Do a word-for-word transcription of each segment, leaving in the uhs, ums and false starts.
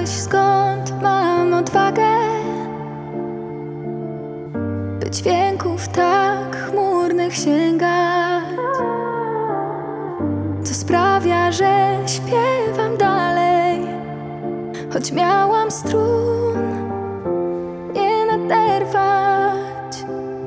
pytałeś, skąd mam odwagę, by dźwięków tak chmurnych sięgać, co sprawia, że śpiewam dalej, choć miałam strun nie naderwać.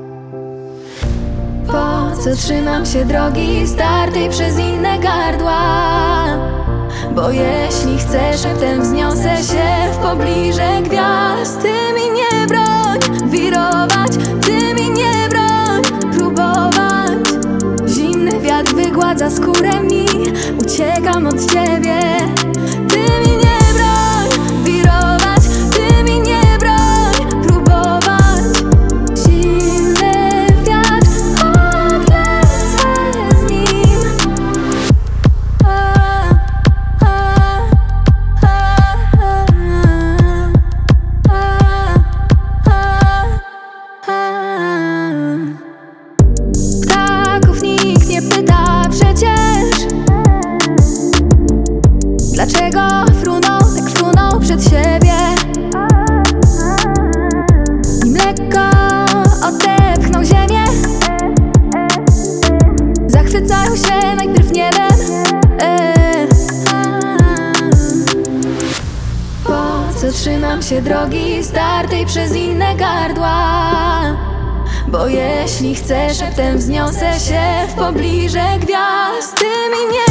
Po co trzymam się drogi startej przez inne gardła? Bo jeśli chcę, szeptem wzniosę się w pobliże gwiazd. Ty mi nie broń wirować, ty mi nie broń próbować. Zimny wiatr wygładza skórę mi, uciekam od ciebie. Ty mi nie broń wirować, ty mi nie broń próbować. Zimny wiatr, odlecę z nim. A, a, a, a, a. Ptaków nikt nie pyta przecież, dlaczego fruną, tak fruną przed siebie. Nim lekko odepchną ziemię, zachwycają się najpierw niebem. e, Po co trzymam się drogi startej przez inne gardła? Bo jeśli chcę, szeptem wzniosę się w pobliże gwiazd. Ty mi nie